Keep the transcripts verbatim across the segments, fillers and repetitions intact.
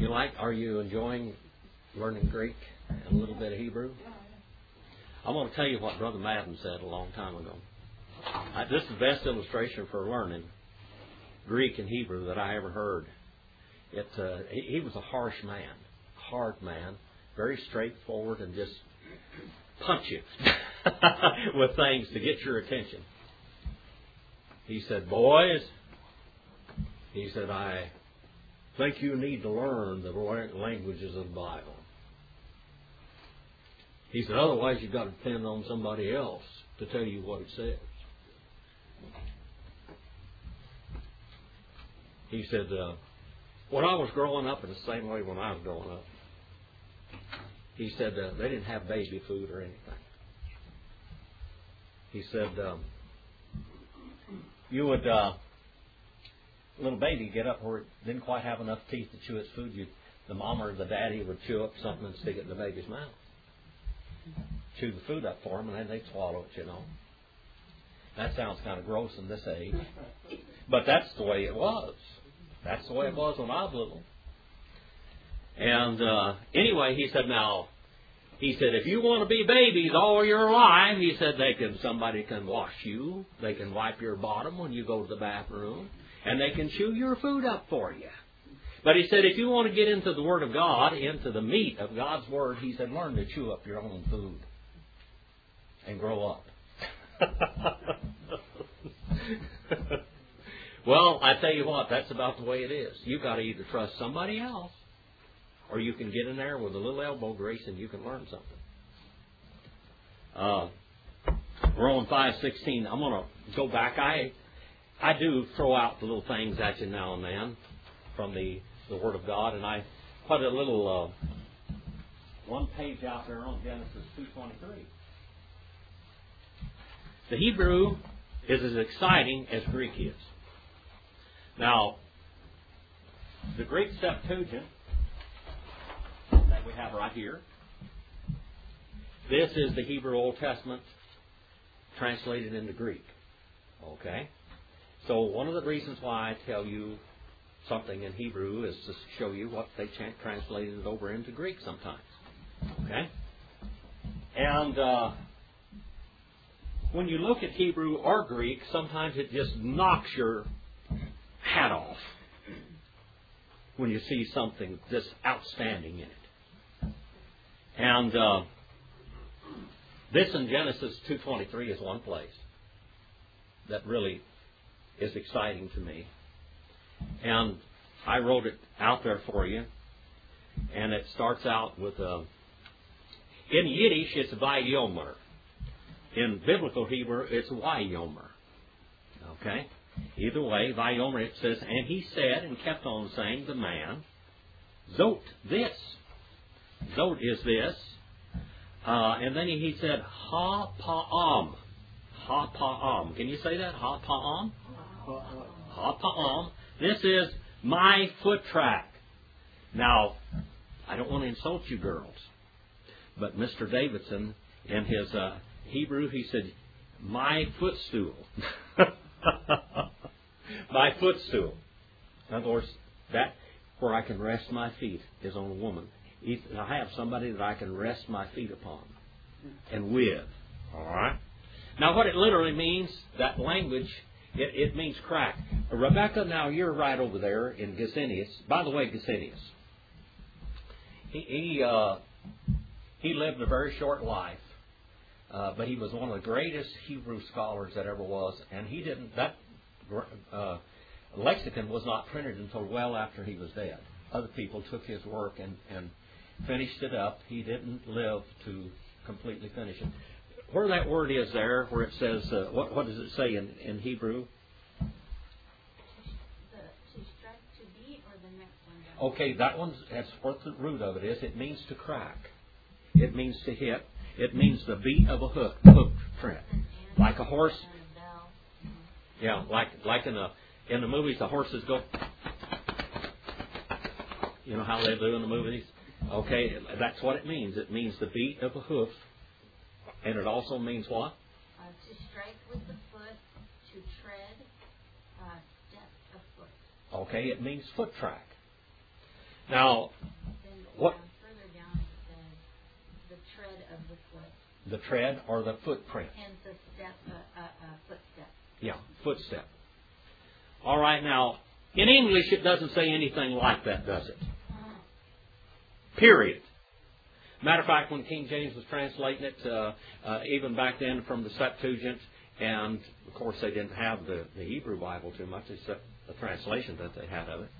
You like? Are you enjoying learning Greek and a little bit of Hebrew? I want to tell you what Brother Madden said a long time ago. I, this is the best illustration for learning Greek and Hebrew that I ever heard. It, uh, he, he was a harsh man, hard man, very straightforward, and just punch you with things to get your attention. He said, boys, he said, I think you need to learn the languages of the Bible. He said, otherwise you've got to depend on somebody else to tell you what it says. He said, uh, when I was growing up, in the same way when I was growing up, he said uh, they didn't have baby food or anything. He said, um, you would, uh, little baby get up where it didn't quite have enough teeth to chew its food. You, the mom or the daddy would chew up something and stick it in the baby's mouth. Chew the food up for them, and then they'd swallow it, you know. That sounds kind of gross in this age. But that's the way it was. That's the way it was when I was little. And uh, anyway, he said, now, he said, if you want to be babies all your life, he said, they can, somebody can wash you. They can wipe your bottom when you go to the bathroom. And they can chew your food up for you. But he said, if you want to get into the Word of God, into the meat of God's Word, he said, learn to chew up your own food and grow up. Well, I tell you what, that's about the way it is. You've got to either trust somebody else, or you can get in there with a little elbow grease and you can learn something. Uh, Romans five sixteen. I'm going to go back. I I do throw out the little things at you now and then from the, the Word of God, and I put a little uh, one page out there on Genesis two twenty-three. The Hebrew is as exciting as Greek is. Now, the Greek Septuagint that we have right here, this is the Hebrew Old Testament translated into Greek. Okay? So one of the reasons why I tell you something in Hebrew is to show you what they translated it over into Greek sometimes. Okay? And uh, when you look at Hebrew or Greek, sometimes it just knocks your hat off when you see something this outstanding in it. And uh, this in Genesis two twenty-three is one place that really is exciting to me. And I wrote it out there for you. And it starts out with, uh, in Yiddish, it's Vayomer. In biblical Hebrew, it's Vayomer. Okay? Either way, Vayomer, it says, and he said, and kept on saying, the man, Zot, this. Zot is this. Uh, and then he said, Ha-pa'am. Ha-pa'am. Can you say that? Ha-pa'am? Ha-pa'am. This is my foot track. Now, I don't want to insult you girls, but Mister Davidson, in his uh, Hebrew, he said, my footstool. My footstool. In other words, that where I can rest my feet is on a woman. I have somebody that I can rest my feet upon and with. All right? Now, what it literally means, that language, it, it means crack. Rebecca, now you're right over there in Gesenius. By the way, Gesenius, he he, uh, he lived a very short life, uh, but he was one of the greatest Hebrew scholars that ever was, and he didn't. That uh, lexicon was not printed until well after he was dead. Other people took his work and, and finished it up. He didn't live to completely finish it. Where that word is there, where it says, uh, what, what does it say in, in Hebrew? The, to strike, to beat, or the next one down? Okay, that one's, that's what the root of it is. It means to crack. It means to hit. It means the beat of a hook, hook print. Like a horse. Yeah, like like in the in the movies, the horses go. You know how they do in the movies? Okay, that's what it means. It means the beat of a hoof. And it also means what? Uh, to strike with the foot, to tread, uh, step a foot. Okay, it means foot track. Now, Then what? down, further down it says the tread of the foot. The tread or the footprint. And the step, uh, uh, uh, footstep. Yeah, footstep. All right, now, in English it doesn't say anything like that, does it? Period. Matter of fact, when King James was translating it, uh, uh, even back then from the Septuagint, and of course they didn't have the, the Hebrew Bible too much, except the translation that they had of it.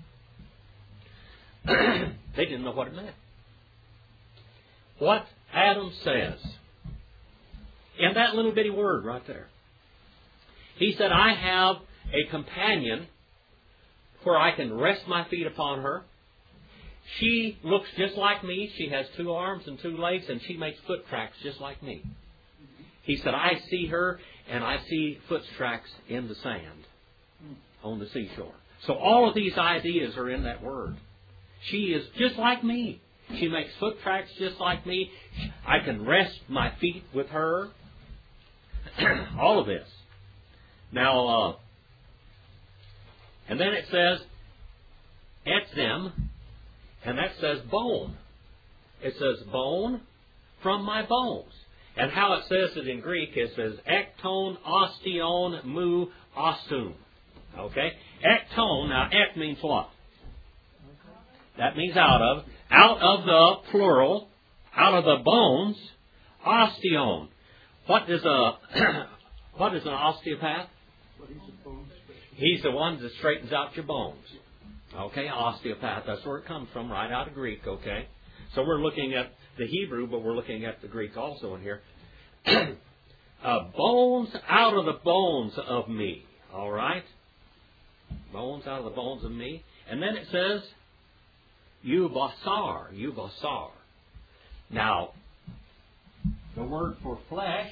They didn't know what it meant. What Adam says in that little bitty word right there. He said, I have a companion where I can rest my feet upon her. She looks just like me. She has two arms and two legs, and she makes foot tracks just like me. He said, I see her, and I see foot tracks in the sand on the seashore. So all of these ideas are in that word. She is just like me. She makes foot tracks just like me. I can rest my feet with her. All of this. Now, uh, and then it says, etzem, and that says bone. It says bone from my bones. And how it says it in Greek, it says ekton, ostion, mu, ostum. Okay? Ekton, now ek means what? That means out of. Out of the plural, out of the bones, ostion. What is a what is an osteopath? He's the one that straightens out your bones. Okay, osteopath. That's where it comes from, right out of Greek. Okay, so we're looking at the Hebrew, but we're looking at the Greek also in here. uh, bones out of the bones of me. All right, bones out of the bones of me, and then it says, "You basar, you basar." Now, the word for flesh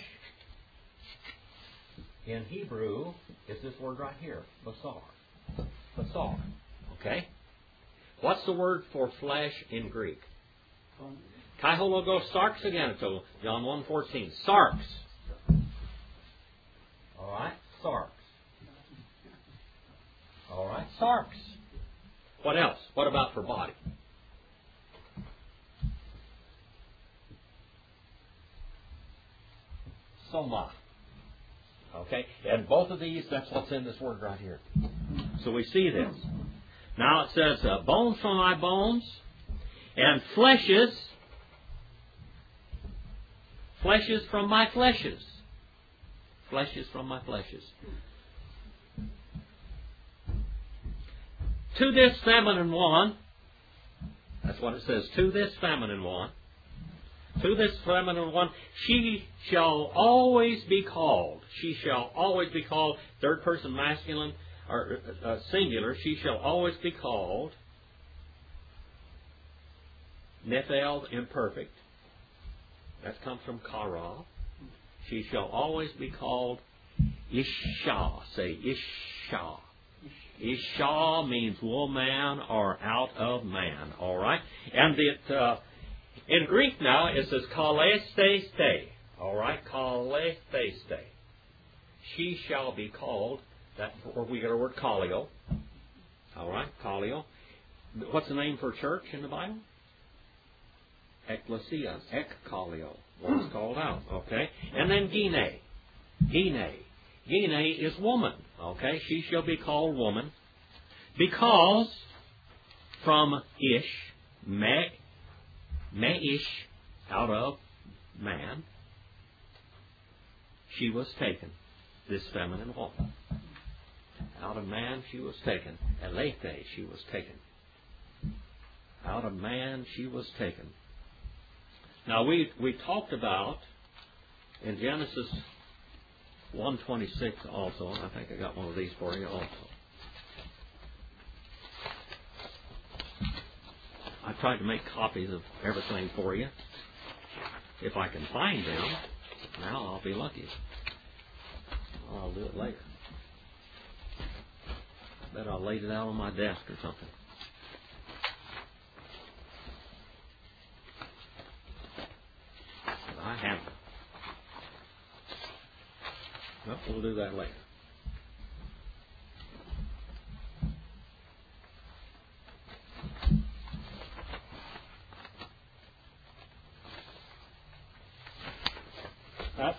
in Hebrew is this word right here, basar. Basar. Okay? What's the word for flesh in Greek? Kaihologos sarx aganeto, John one fourteen. Sarx. All right? Sarx. All right? Sarx. What else? What about for body? Soma. Okay? And both of these, that's what's in this word right here. So we see this. Now it says, uh, bones from my bones, and fleshes, fleshes from my fleshes. Fleshes from my fleshes. To this feminine one, that's what it says, to this feminine one, to this feminine one, she shall always be called. She shall always be called, third person masculine, or uh, singular, she shall always be called Nephel imperfect. That comes from Kara. She shall always be called Isha. Say Isha. Isha means woman or out of man. All right? And it, uh, in Greek now it says kalesteste. All right? Kalesteste. She shall be called, that, or we get our word kalio. All right? Kalio. What's the name for church in the Bible? Ecclesia. Ek kalio. What it's called out. Okay? And then gine. Gine. Gine is woman. Okay? She shall be called woman. Because from ish, me, me-ish, out of man, she was taken. This feminine woman. Out of man she was taken. Elethe, she was taken. Out of man she was taken. Now we we talked about in Genesis one twenty-six also, and I think I got one of these for you also. I tried to make copies of everything for you. If I can find them, now I'll be lucky. I'll do it later. I bet I laid it out on my desk or something. But I haven't. Well, we'll do that later.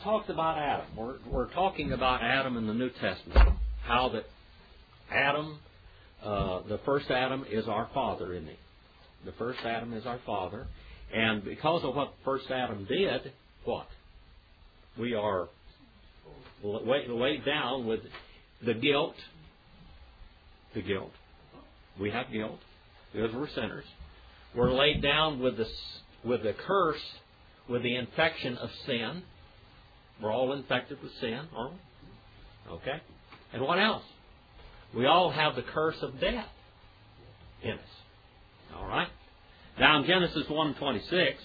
talks about Adam. We're, we're talking about Adam in the New Testament. How that Adam, uh, the first Adam, is our father, isn't he? The first Adam is our father. And because of what first Adam did, what? We are weighed, weighed down with the guilt. The guilt. We have guilt because we're sinners. We're laid down with the, with the curse, with the infection of sin. We're all infected with sin, aren't we? Okay? And what else? We all have the curse of death in us. All right? Now in Genesis one twenty-six,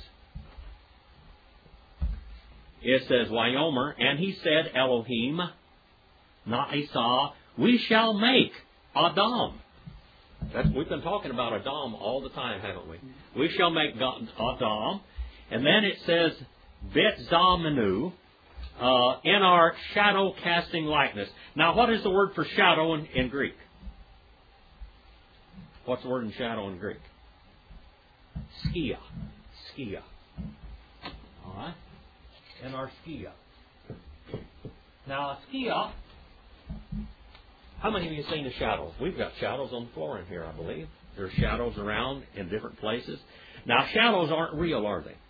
it says, Wyomer, and he said, Elohim, not Esau, we shall make Adam. That's, we've been talking about Adam all the time, haven't we? We shall make Adam. And then it says, Bet Zamenu, uh, in our shadow casting likeness. Now, what is the word for shadow in, in Greek? What's the word in shadow in Greek? Skia. Skia. All right? In our skia. Now, a skia, how many of you have seen the shadows? We've got shadows on the floor in here, I believe. There's shadows around in different places. Now, shadows aren't real, are they?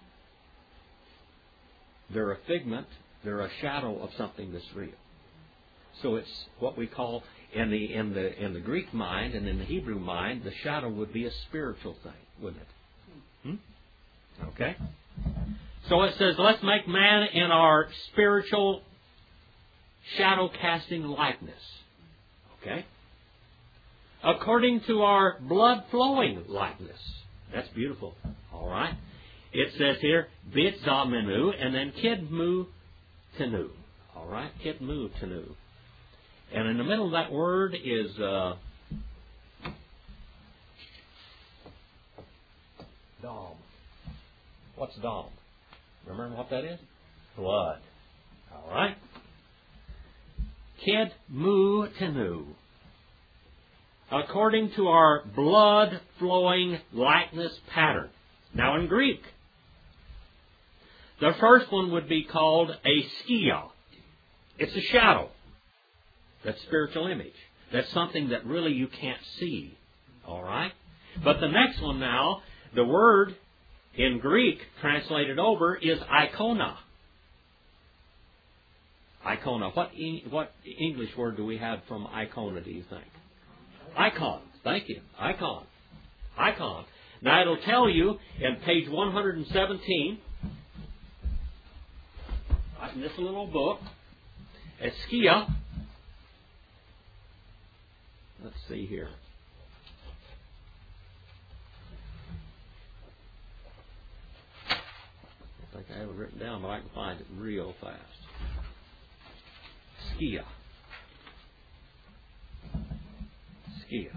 They're a figment. They're a shadow of something that's real. So it's what we call, in the in the in the Greek mind and in the Hebrew mind, the shadow would be a spiritual thing, wouldn't it? Hmm? Okay. So it says, let's make man in our spiritual shadow casting likeness. Okay? According to our blood flowing likeness. That's beautiful. All right. It says here, Bit Zamenu, and then Kidmu Tenu. All right? Kidmu Tenu. And in the middle of that word is uh, Dom. What's Dom? Remember what that is? Blood. All right? Kidmu Tenu. According to our blood flowing likeness pattern. Now in Greek, the first one would be called a skia. It's a shadow. That's spiritual image. That's something that really you can't see. All right? But the next one now, the word in Greek translated over is icona. Icona. What, what English word do we have from icona, do you think? Icon. Thank you. Icon. Icon. Now it'll tell you in page one hundred seventeen, in this little book, a skia. Let's see here. I think I have it written down, but I can find it real fast. Skia. Skia.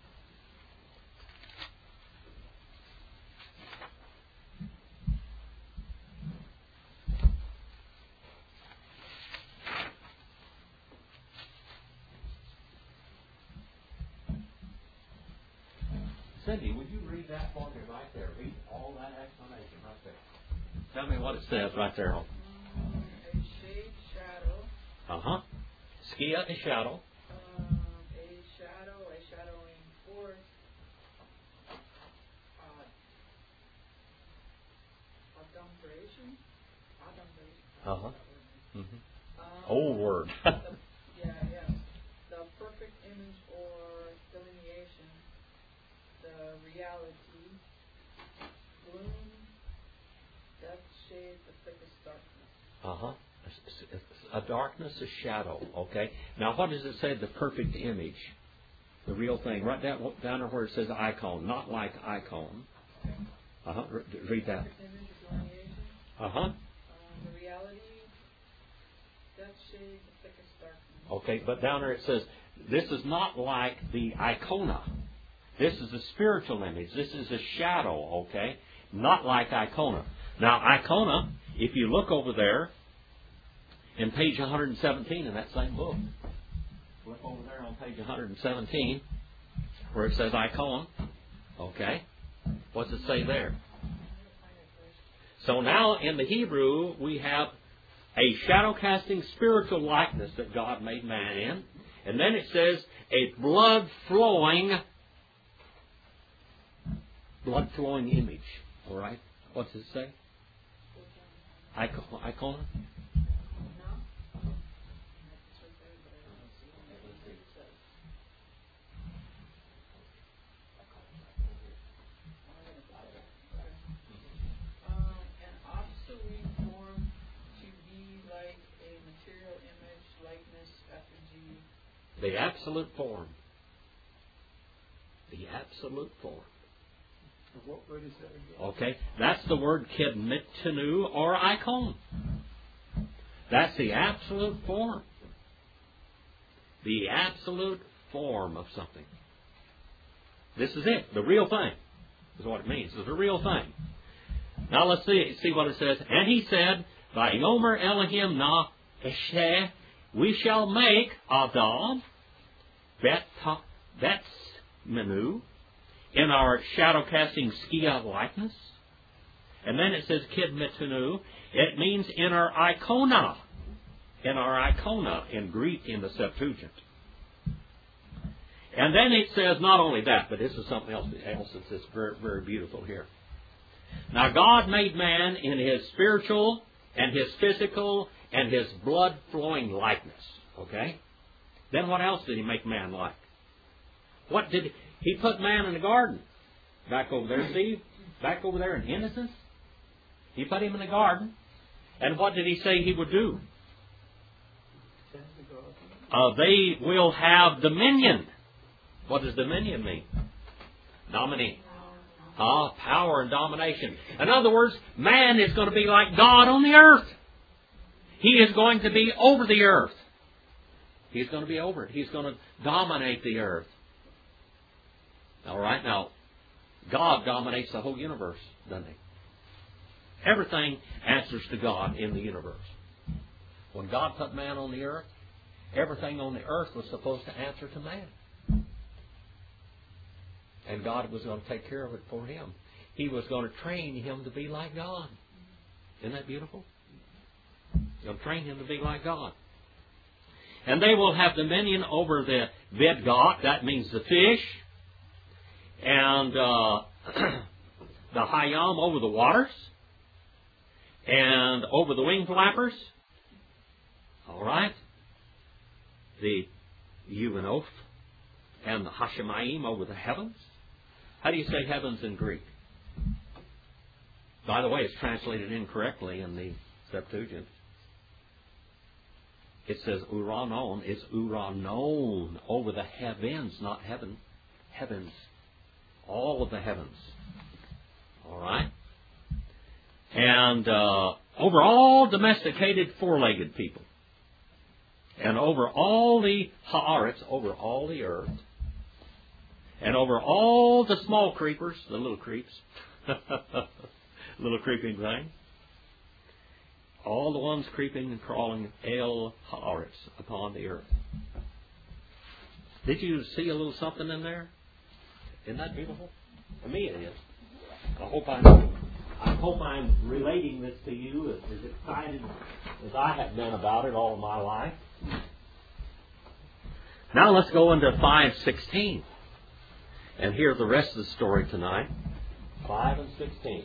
Cindy, would you read that for me right there? Read all that explanation right there. Tell me what it says right there. Um, a shade, shadow. Uh-huh. Skia, a shadow. Um, a shadow, a shadowing force. Uh, adumbration. Adumbration. Uh-huh. Mm-hmm. Um, Old word. the, yeah, yeah. The perfect image or delineation. The reality. Gloom. Death shade, the thickest darkness. Uh-huh. A darkness, a shadow. Okay. Now, what does it say? The perfect image. The real thing. Right down, down where it says icon. Not like icon. Uh-huh. Read that. Perfect image or delineation. Uh-huh. Um, the reality. Death shade, the thickest darkness. Okay. But down there it says, this is not like the icona. This is a spiritual image. This is a shadow. Okay. Not like icona. Now, icona, if you look over there, in page one hundred seventeen in that same book, look over there on page one hundred seventeen, where it says icon. Okay. What's it say there? So now in the Hebrew, we have a shadow-casting spiritual likeness that God made man in. And then it says a blood-flowing, blood-flowing image. All right? What's it say? Icon, icon? The absolute form. The absolute form. What word is that again? Okay, that's the word kidmitanu or icon. That's the absolute form. The absolute form of something. This is it. The real thing is what it means. It's the real thing. Now let's see, see what it says. And he said, Vayomer Elohim na Esheh, we shall make Adam Bet menu in our shadow-casting skia likeness. And then it says kidmitanu. It means in our icona. In our icona in Greek in the Septuagint. And then it says not only that, but this is something else, else that's very, very beautiful here. Now God made man in His spiritual and His physical and His blood-flowing likeness. Okay? Then what else did He make man like? What did He... He put man in the garden. Back over there, see? Back over there in innocence. He put him in the garden. And what did He say He would do? Uh, they will have dominion. What does dominion mean? Dominate. Ah, power and domination. In other words, man is going to be like God on the earth. He is going to be over the earth. He's going to be over it. He's going to dominate the earth. All right, now, God dominates the whole universe, doesn't He? Everything answers to God in the universe. When God put man on the earth, everything on the earth was supposed to answer to man. And God was going to take care of it for him. He was going to train him to be like God. Isn't that beautiful? He's going to train him to be like God. And they will have dominion over the Vidgot, that means the fish, and uh, the Hayam over the waters, and over the wing flappers. All right? The Yuvanoth and the Hashemayim over the heavens. How do you say heavens in Greek? By the way, it's translated incorrectly in the Septuagint. It says uranon. It's uranon over the heavens, not heaven. Heavens. All of the heavens. All right? And uh, over all domesticated four-legged people. And over all the haaretz, over all the earth. And over all the small creepers, the little creeps. Little creeping thing. All the ones creeping and crawling el haaretz, upon the earth. Did you see a little something in there? Isn't that beautiful? To me it is. I hope I'm, I hope I'm relating this to you as, as excited as I have been about it all my life. Now let's go into five sixteen and hear the rest of the story tonight. five and sixteen.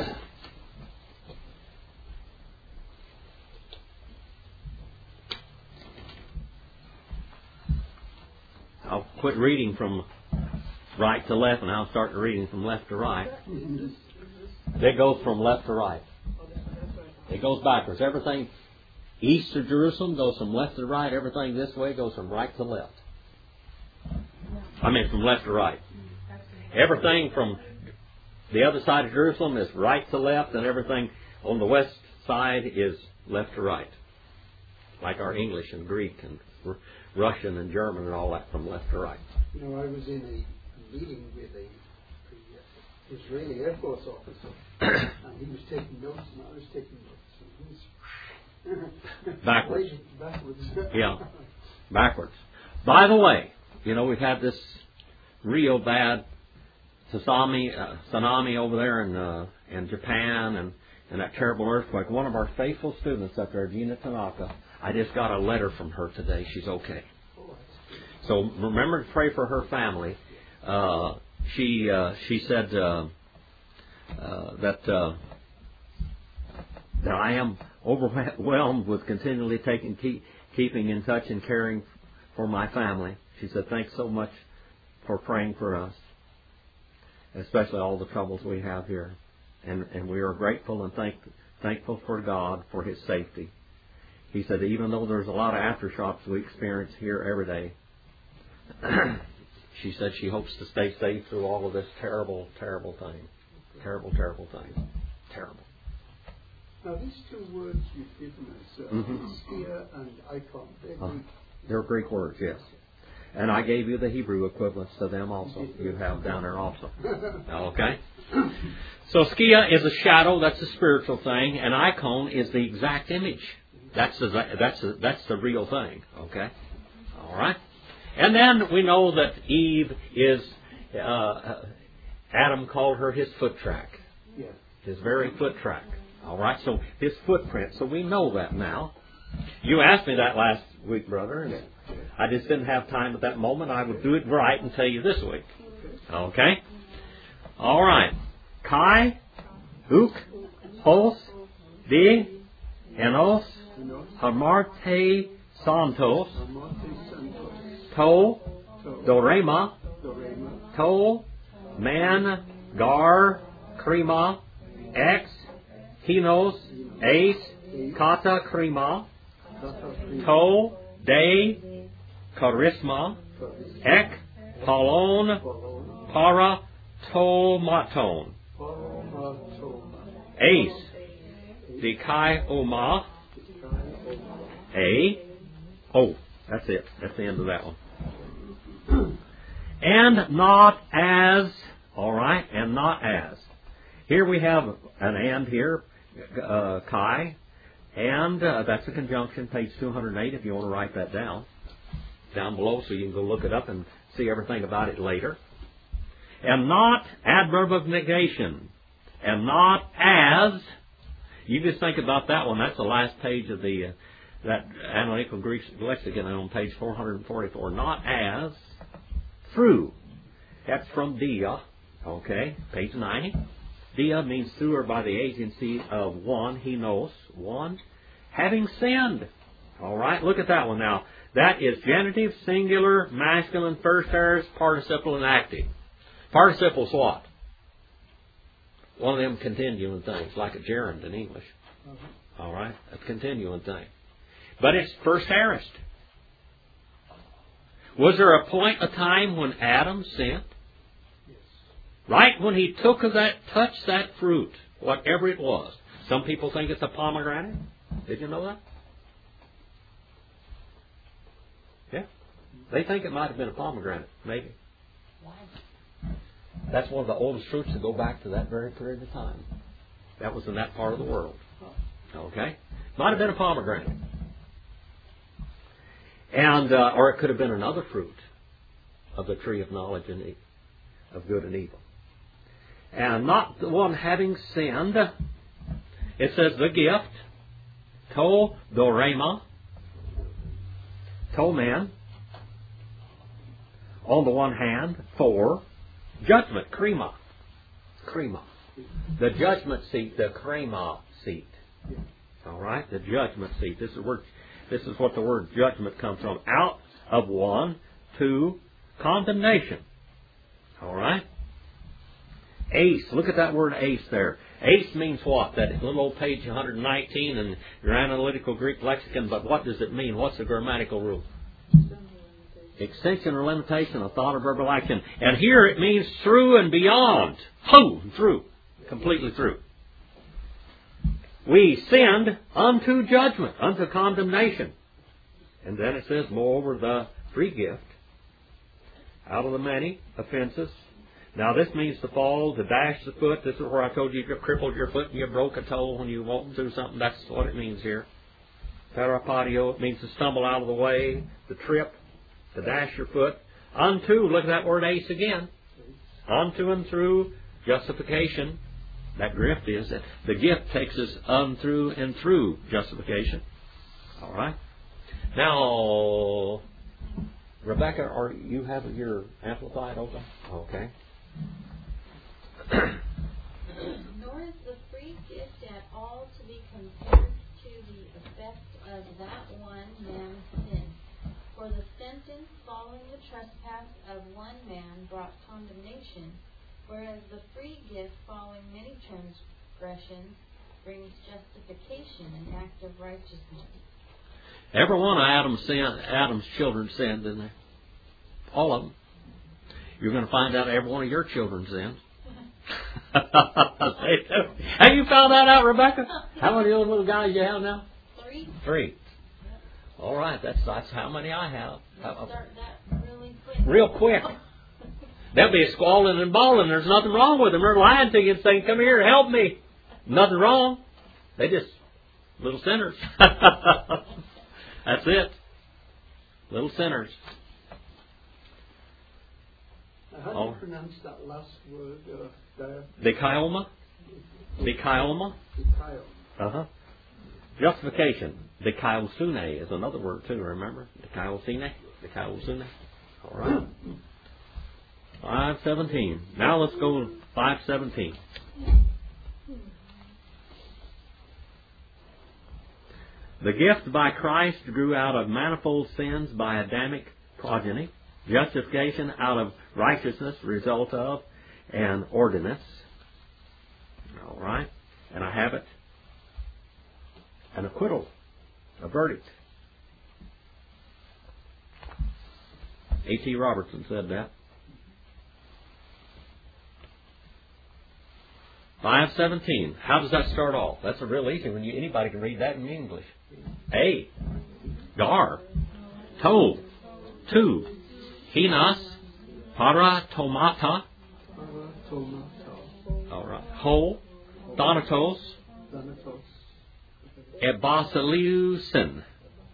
I'll quit reading from right to left, and I'll start reading from left to right. It goes from left to right. It goes backwards. Everything east of Jerusalem goes from left to right. Everything this way goes from right to left. I mean, from left to right. Everything from the other side of Jerusalem is right to left, and everything on the west side is left to right. Like our English and Greek and Russian and German and all that from left to right. You know, I was in a meeting with a, a Israeli Air Force officer, and he was taking notes, and I was taking notes. And he was backwards. Backwards. Yeah, backwards. By the way, you know, we've had this real bad tsunami, uh, tsunami over there in uh, in Japan, and in that terrible earthquake. One of our faithful students up there, Gina Tanaka, I just got a letter from her today. She's okay. So remember to pray for her family. Uh, she uh, she said uh, uh, that uh, that I am overwhelmed with continually taking keep, keeping in touch and caring for my family. She said, thanks so much for praying for us, especially all the troubles we have here. And, and we are grateful and thank, thankful for God for His safety. He said, even though there's a lot of aftershocks we experience here every day, she said she hopes to stay safe through all of this terrible, terrible thing. Terrible, terrible thing. Terrible. Now, these two words you've given us, uh, Mm-hmm. skia and icon, they're Uh, Greek. they're Greek words, yes. And I gave you the Hebrew equivalents to them also. You have down there also. Okay? So skia is a shadow, that's a spiritual thing, and icon is the exact image. That's the, that's the, that's the real thing. Okay? All right? And then we know that Eve is, uh, Adam called her his foot track. Yeah. His very foot track. All right? So his footprint. So we know that now. You asked me that last week, brother, and I just didn't have time at that moment. I would do it right and tell you this week. Okay? All right. Kai, Uk, Hos, Di, Enos, Hamarte, Santos, To, Dorema, To, Man, Gar, Krima, X, Hinos, Ace, Kata, Krima, To, De, Charisma, Ek, Palon, Para, Tomaton, Ace, Dekai, Oma, A, Oh, that's it. That's the end of that one. And not as, all right, and not as. Here we have an and here, uh, Kai, and uh, that's a conjunction, page two hundred eight, if you want to write that down, down below, so you can go look it up and see everything about it later. And not, adverb of negation, and not as. You just think about that one. That's the last page of the uh, that analytical Greek lexicon on page four hundred forty-four. Not as, through. That's from dia. Okay, page ninety. Dia means through or by the agency of one. He knows one. Having sinned. All right, look at that one now. That is genitive, singular, masculine, first aorist, participle, and active. Participle's what? One of them continuing things, like a gerund in English. Uh-huh. All right? A continuing thing. But it's first aorist. Was there a point, a time when Adam sinned? Yes. Right when he took of that, touched that fruit, whatever it was. Some people think it's a pomegranate. Did you know that? Yeah. They think it might have been a pomegranate, maybe. Why? That's one of the oldest fruits to go back to that very period of time. That was in that part of the world. Okay? Might have been a pomegranate. And, uh, or it could have been another fruit of the tree of knowledge and e- of good and evil. And not the one having sinned. It says the gift. To dorema. To man. On the one hand, for judgment, krima. Krima. The judgment seat, the krima seat. All right? The judgment seat. This is where, this is what the word judgment comes from. Out of one to condemnation. All right? Ace. Look at that word ace there. Ace means what? That little old page one hundred nineteen in your analytical Greek lexicon. But what does it mean? What's the grammatical rule? Extension or limitation of thought or verbal action. And here it means through and beyond. Ho! Through. Completely through. We sinned unto judgment, unto condemnation. And then it says, moreover, the free gift, out of the many offenses. Now this means to fall, to dash the foot. This is where I told you you crippled your foot and you broke a toe when you walked through something. That's what it means here. Parapatio, it means to stumble out of the way, to trip, to dash your foot. Unto, look at that word ace again. Unto and through justification. That gift is that the gift takes us on through and through justification. All right. Now, Rebecca, are you have your amplified open? Okay. Nor is the free gift at all to be compared to the effect of that one man's sin. For the sentence following the trespass of one man brought condemnation, whereas the free gift following many transgressions brings justification, an act of righteousness. Every one of Adam's sin, Adam's children sinned, didn't they? All of them. You're going to find out every one of your children sinned. Have you found that out, Rebecca? How many old little guys you have now? Three. Three. All right, that's that's how many I have. We'll start that really quick. Real quick. They'll be squalling and bawling. There's nothing wrong with them. They're lying to you and saying, "Come here, help me." Nothing wrong. They just little sinners. That's it. Little sinners. How do Oh. you pronounce that last word? Uh, there? Dikaioma. Dikaioma. Dikaioma. Uh huh. Justification. Dikaiosune is another word too. Remember? Dikaiosune. Dikaiosune. All right. Five seventeen. Now let's go to five seventeen. The gift by Christ grew out of manifold sins by Adamic progeny. Justification out of righteousness, result of an ordinance. All right. And a habit. An acquittal. A verdict. A T Robertson said that. five seventeen. How does that start off? That's a real easy one. You, anybody can read that in English. A. Gar. To. Tu. Hinas. Para tomata. All right. Ho. Thanatos. Ebasiliusin.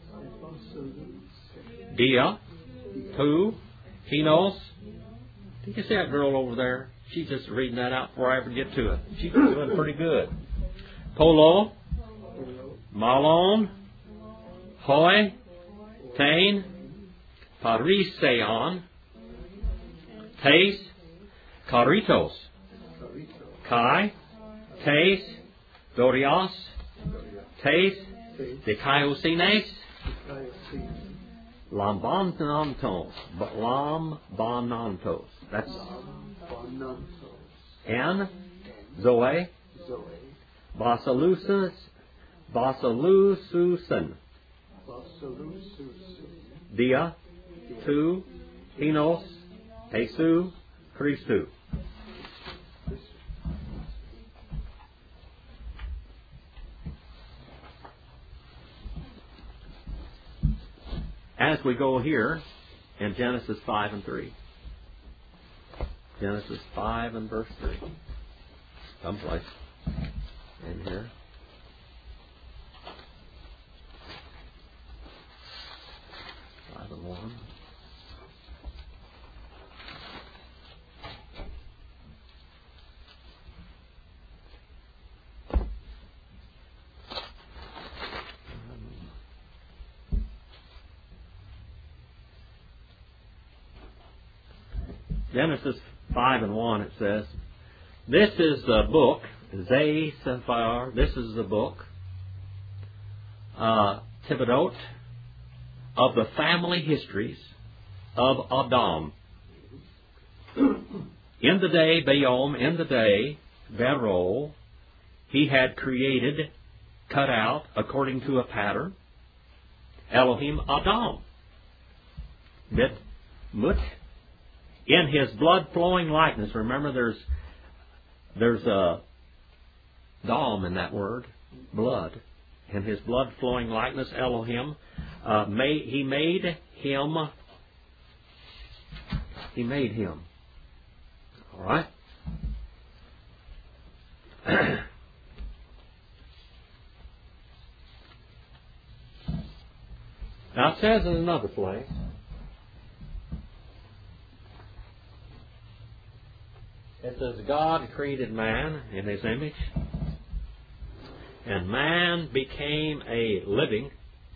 Dia. Tu. Hinos. Did you see that girl over there? She's just reading that out before I ever get to it. She's doing pretty good. Polo. Malon. Hoi. Tain. Pariseon. Tes. Caritos. Kai. Tes. Dorios. Tes. Dikaiosines. Lambanantos. Lambanantos. That's N. Zoe. Basilusus. Basilususen. Dia. Tu. Hinos. Jesu. Christu. As we go here in Genesis five and three. Genesis five and verse three. Someplace in here. five and one. Genesis five and one, it says, "This is the book, Zay Sephar, this is the book, uh, Tibidot, of the family histories of Adam. In the day, Bayom, in the day, Bero, he had created, cut out, according to a pattern, Elohim Adam. Bit Mut, in his blood-flowing likeness." Remember, there's there's a dam in that word, blood. In his blood-flowing likeness, Elohim, uh, made, he made him. He made him. All right. Now it says in another place, It says God created man in His image, and man became a living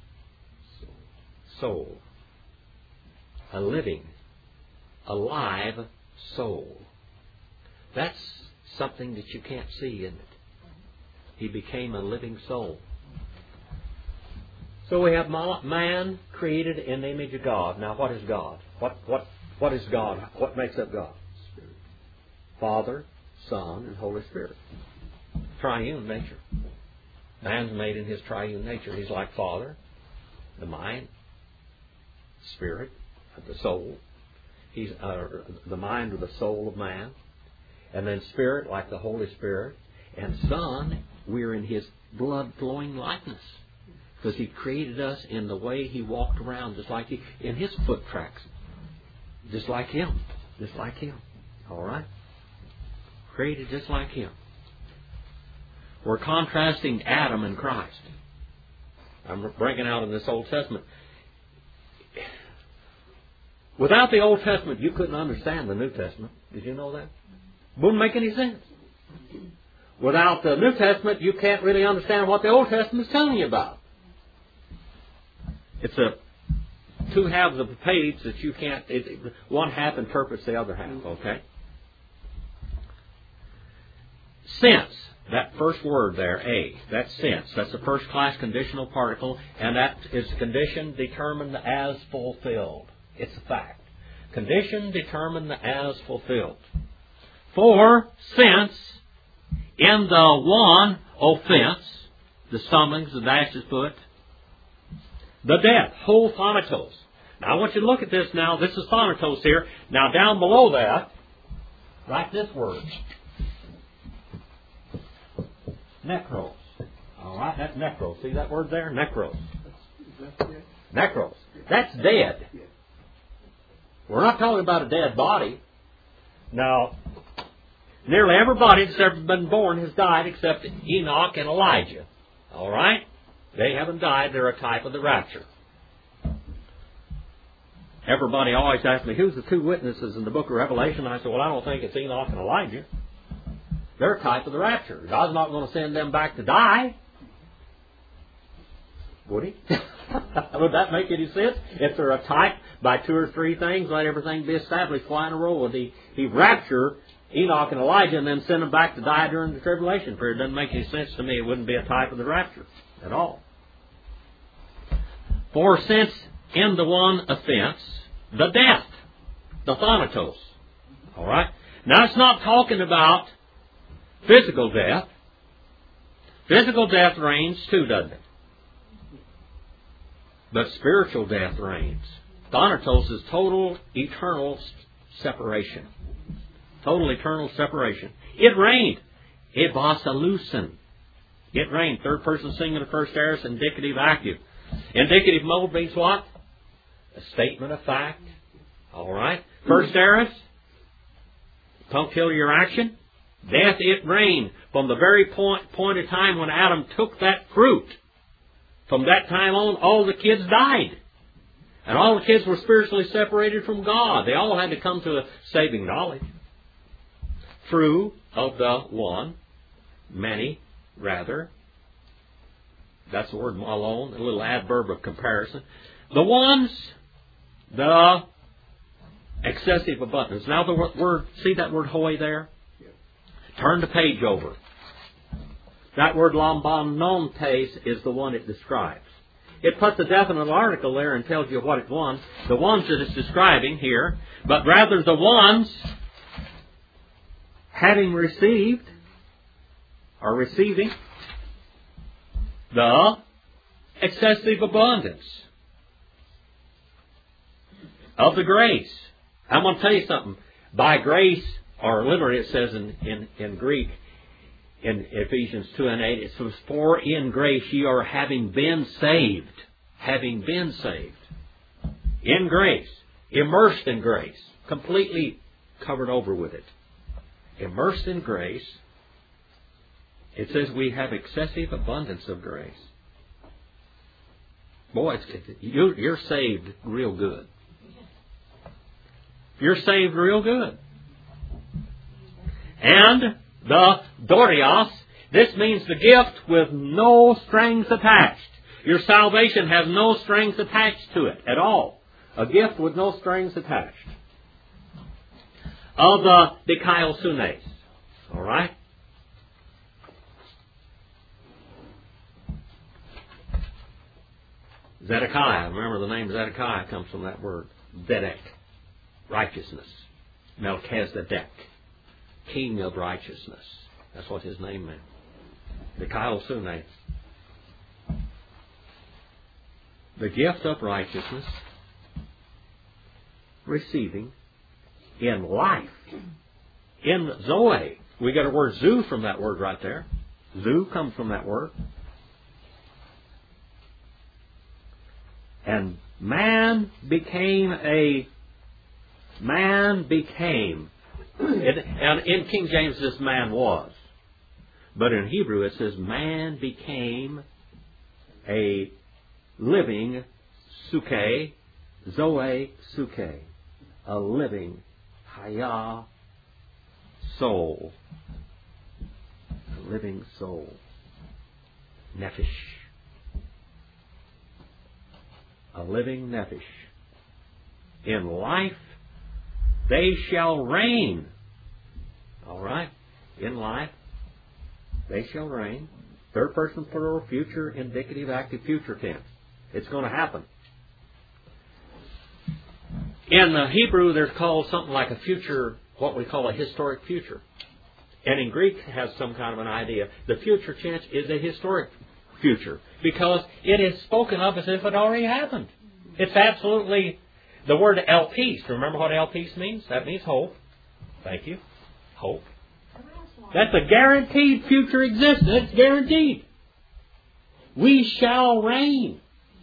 soul. A living, alive soul. That's something that you can't see, isn't it? He became a living soul. So we have man created in the image of God. Now, what is God? What what what is God? What makes up God? Spirit. Father, Son, and Holy Spirit. Triune nature. Man's made in his triune nature. He's like Father, the mind, Spirit, the soul. He's uh, the mind or the soul of man. And then Spirit, like the Holy Spirit. And Son, we're in His blood-flowing likeness. Because He created us in the way He walked around, just like He, in His foot tracks. Just like Him. Just like Him. All right? Created just like Him. We're contrasting Adam and Christ. I'm breaking out in this Old Testament. Without the Old Testament, you couldn't understand the New Testament. Did you know that? Wouldn't make any sense. Without the New Testament, you can't really understand what the Old Testament is telling you about. It's a two halves of a page that you can't. It, one half interprets the other half. Okay. Since, that first word there, a, that's since. That's a first class conditional particle, and that is condition determined as fulfilled. It's a fact. Condition determined as fulfilled. For since in the one offense, the stomachs, the dashes put, the death, whole thanatos. Now I want you to look at this now. This is thanatos here. Now down below that, write this word. Necros. All right, that's necros. See that word there? Necros. Necros. That's dead. We're not talking about a dead body. Now, nearly everybody that's ever been born has died except Enoch and Elijah. All right? They haven't died. They're a type of the rapture. Everybody always asks me, who's the two witnesses in the book of Revelation? I said, well, I don't think it's Enoch and Elijah. They're a type of the rapture. God's not going to send them back to die. Would He? Would that make any sense? If they're a type by two or three things, let everything be established. Why in a row would He, he rapture Enoch and Elijah and then send them back to die during the tribulation period? It doesn't make any sense to me. It wouldn't be a type of the rapture at all. For since in the one offense, the death, the thanatos. All right? Now it's not talking about physical death. Physical death reigns too, doesn't it? But spiritual death reigns. Thanatos is total eternal separation. Total eternal separation. It reigned. Evasalusen. It reigned. Third person singular, first aorist, indicative active. Indicative mode means what? A statement of fact. All right. First aorist. Punctiliar action. Death, it reigned. From the very point, point of time when Adam took that fruit. From that time on, all the kids died. And all the kids were spiritually separated from God. They all had to come to a saving knowledge. True of the one, many, rather. That's the word alone, a little adverb of comparison. The ones, the excessive abundance. Now the word, see that word hoi there? Turn the page over. That word lambonontes is the one it describes. It puts a definite article there and tells you what it wants. The ones that it's describing here, but rather the ones having received or receiving the excessive abundance of the grace. I'm going to tell you something. By grace, or literally it says in, in, in Greek, in Ephesians two and eight, it says, for in grace ye are having been saved. Having been saved. In grace. Immersed in grace. Completely covered over with it. Immersed in grace. It says we have excessive abundance of grace. Boy, it's, it's, you, you're saved real good. You're saved real good. And the Dorios, this means the gift with no strings attached. Your salvation has no strings attached to it at all. A gift with no strings attached. Of the Dikaiosune. All right? Zedekiah. Remember, the name Zedekiah comes from that word. Zedek. Righteousness. Melchizedek. King of righteousness. That's what his name meant. Dikaiosune. The gift of righteousness. Receiving. In life. In Zoe. We get a word zoo from that word right there. Zoo comes from that word. And man became a, man became, it, and in King James this man was. But in Hebrew it says man became a living suke, zoe suke, a living haya soul, a living soul, nephesh. A living nephesh. In life, they shall reign. All right? In life, they shall reign. Third person plural, future, indicative, active, future tense. It's going to happen. In the Hebrew, there's called something like a future, what we call a historic future. And in Greek, it has some kind of an idea. The future tense is a historic future, because it is spoken of as if it already happened. It's absolutely, the word elpis, remember what elpis means? That means hope. Thank you. Hope. That's a guaranteed future existence. It's guaranteed. We shall reign.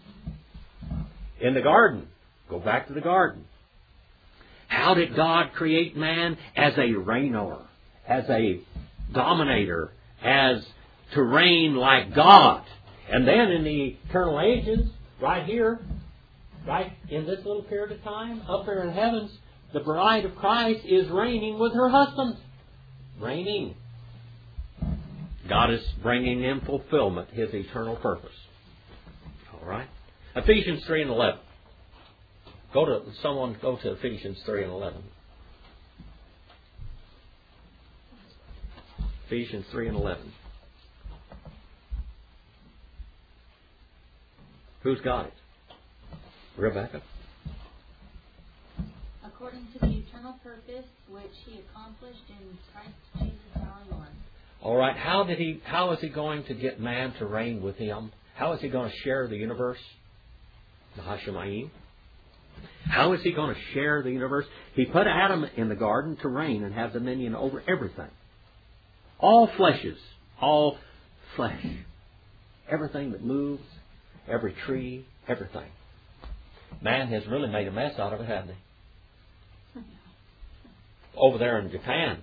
In the garden. Go back to the garden. How did God create man? As a reigner, as a dominator, as to reign like God. And then in the eternal ages, right here, right in this little period of time, up there in heavens, the bride of Christ is reigning with her husband. Reigning. God is bringing in fulfillment His eternal purpose. All right? Ephesians three and eleven. Go to, someone go to Ephesians three and eleven. Ephesians three and eleven. Who's got it? Rebecca? According to the eternal purpose which He accomplished in Christ Jesus our Lord. All right. How did he? How is He going to get man to reign with Him? How is He going to share the universe? Mahashemayim. How is He going to share the universe? He put Adam in the garden to reign and have dominion over everything. All fleshes. All flesh. Everything that moves. Every tree. Everything. Man has really made a mess out of it, hasn't he? Over there in Japan.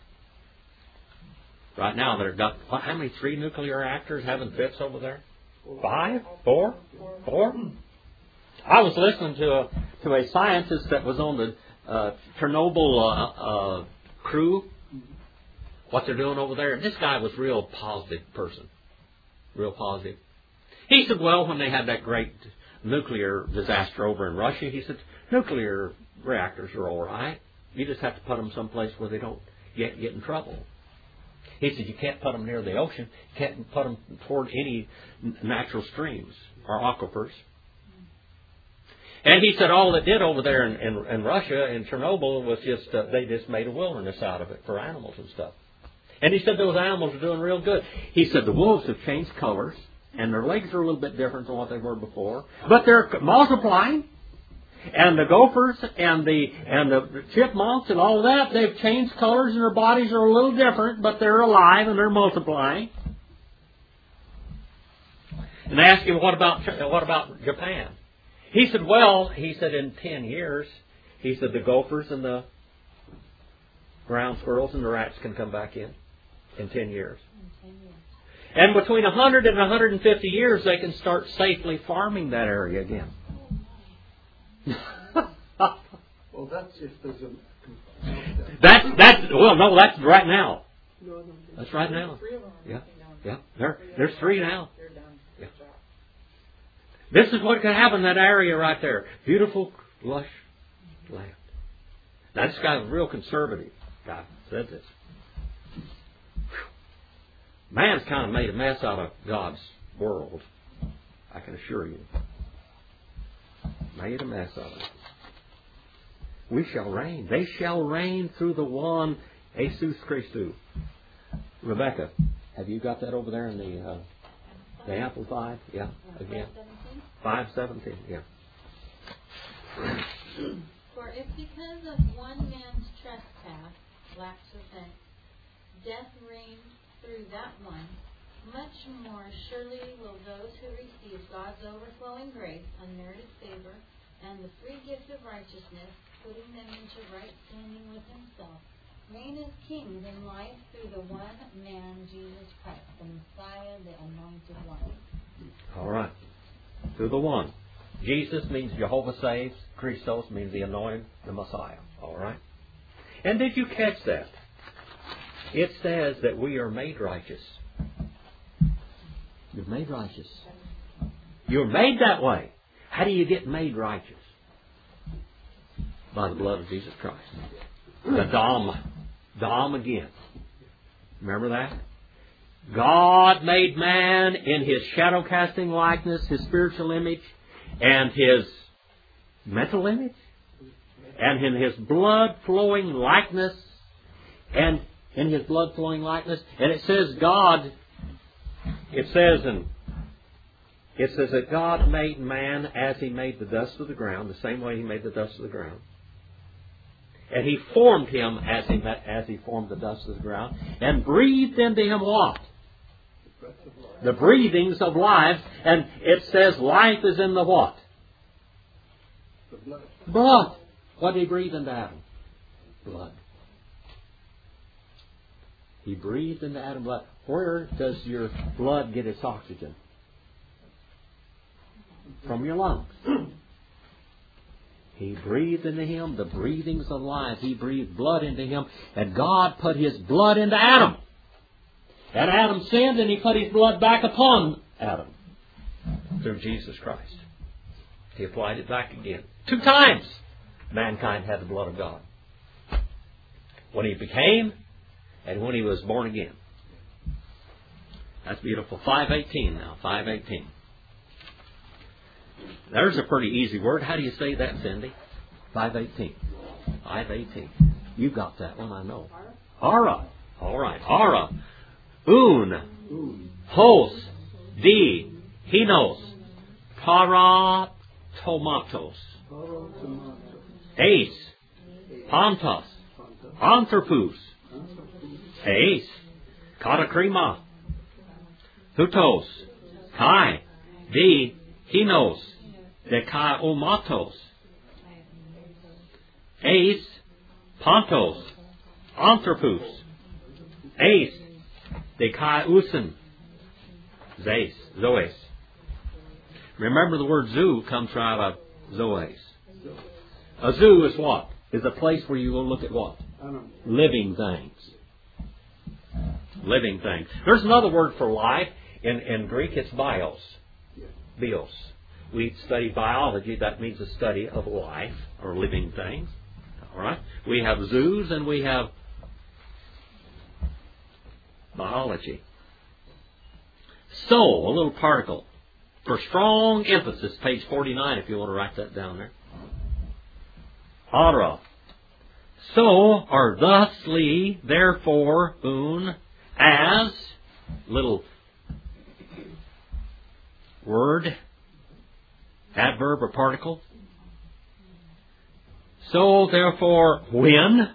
Right now, they've got, what, how many three nuclear reactors having fits over there? Five? Four? Four? I was listening to a, to a scientist that was on the uh, Chernobyl uh, uh, crew, what they're doing over there. This guy was a real positive person. Real positive. He said, well, when they had that great nuclear disaster over in Russia, he said, nuclear reactors are all right. You just have to put them someplace where they don't get, get in trouble. He said, you can't put them near the ocean. You can't put them toward any natural streams or aquifers. And he said all they did over there in, in, in Russia, in Chernobyl, was just, uh, they just made a wilderness out of it for animals and stuff. And he said those animals are doing real good. He said the wolves have changed colors, and their legs are a little bit different than what they were before. But they're multiplying. And the gophers and the and the chipmunks and all that, they've changed colors and their bodies are a little different, but they're alive and they're multiplying. And they asked him, what about what about Japan? He said, well, he said in ten years, he said the gophers and the ground squirrels and the rats can come back in in ten years. In ten years. And between one hundred and one hundred fifty years, they can start safely farming that area again. Well, that's if there's a... That's, that's, well, no, that's right now. No, no, no. That's right now. Three of them are Yeah. knocking down. Yeah. There, there's three now. They're done. Yeah. Good job. This is what could happen in that area right there. Beautiful, lush land. Now, this guy's real conservative. Guy said this. Man's kind of made a mess out of God's world. I can assure you. Made a mess of it. We shall reign. They shall reign through the one Jesus Christus. Rebecca, have you got that over there in the uh, the Amplified? Yeah, again. five seventeen, yeah. For if because of one man's trespass, lapse of offense, death reigned through that one, much more surely will those who receive God's overflowing grace, unmerited favor, and the free gift of righteousness, putting them into right standing with Himself, reign as kings in life through the one man, Jesus Christ, the Messiah, the Anointed One. All right. Through the one. Jesus means Jehovah saves. Christos means the anointed, the Messiah. All right. And did you catch that? It says that we are made righteous. You're made righteous. You're made that way. How do you get made righteous? By the blood of Jesus Christ. The Dom. Dom again. Remember that? God made man in His shadow casting likeness, His spiritual image, and His mental image, and in His blood flowing likeness, and in His blood flowing likeness. And it says God, it says in It says that God made man as He made the dust of the ground, the same way He made the dust of the ground. And He formed him as He met, as He formed the dust of the ground, and breathed into him what? The breathings of life. And it says life is in the what? The blood. Blood. What did He breathe into Adam? Blood. He breathed into Adam blood. Where does your blood get its oxygen? From your lungs. He breathed into him the breathings of life. He breathed blood into him. And God put His blood into Adam. And Adam sinned, and He put His blood back upon Adam. Through Jesus Christ. He applied it back again. Two times mankind had the blood of God. When he became, and when he was born again. That's beautiful. five eighteen now. five eighteen. There's a pretty easy word. How do you say that, Cindy? five eighteen. five eighteen. You got that one, I know. Ara. All right. Ara. Un. Hos. Di. Hinos. Para. Tomatos. Ace. Pantos. Anthropus. Ace. Katakrima. Hutos. Kai. Di. Hinos. Dekaumatos. Ace. Pontos. Anthropus. Ace. Dekausen. Zes. Zoes. Remember the word zoo comes right out of zoes. A zoo is what? Is a place where you go look at what? Living things. Living things. There's another word for life. In, in Greek it's bios. Bios. We study biology. That means the study of life or living things. All right. We have zoos and we have biology. So, a little particle. For strong emphasis, page forty-nine, if you want to write that down there. Ara. So, or thusly, therefore, un, as, little word, adverb or particle. So, therefore, when,